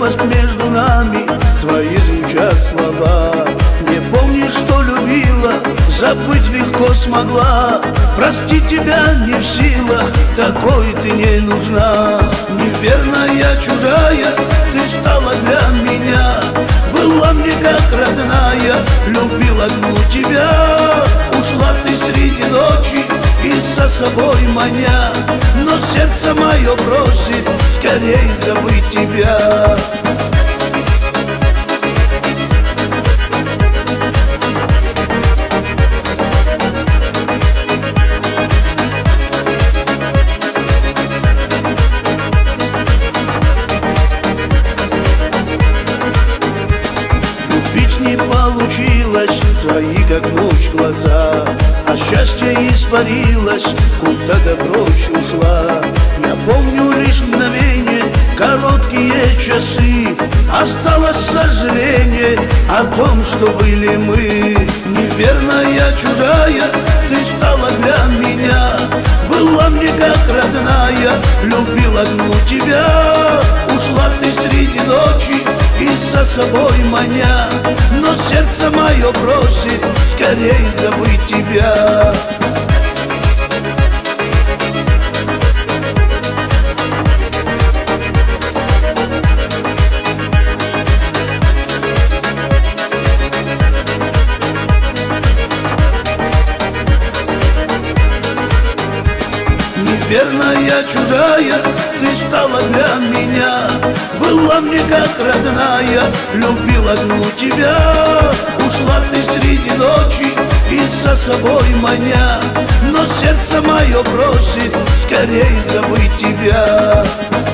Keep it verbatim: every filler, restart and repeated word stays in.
пропасть между нами, твои звучат слова. Не помнишь, что любила, забыть легко смогла. Простить тебя не в силах, такой ты не нужна. Неверная, чужая, ты стала для меня. Была мне как родная, любил одну тебя. Ушла ты среди ночи и за собой маня, но сердце мое просит скорей забыть тебя. Не получилось, твои как ночь глаза, а счастье испарилось, куда-то прочь ушла. Я помню лишь мгновение, короткие часы. Осталось сожаление о том, что были мы. Неверная, чужая, ты стала для меня. Была мне как родная, любил одну тебя. Ушла ты среди ночи и за собой маня, но сердце мое просит скорей забыть тебя. Неверная, чужая, ты стала для меня. Была мне как родная, любил одну тебя. Ушла ты среди ночи и за собой маня, но сердце мое просит скорей забыть тебя.